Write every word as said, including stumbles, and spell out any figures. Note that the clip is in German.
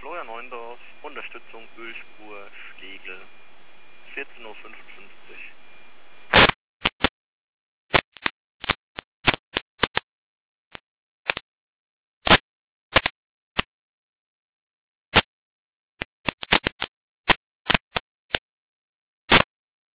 Florian Neundorf, Unterstützung Ölspur Schlegel, vierzehn Uhr fünfundfünfzig.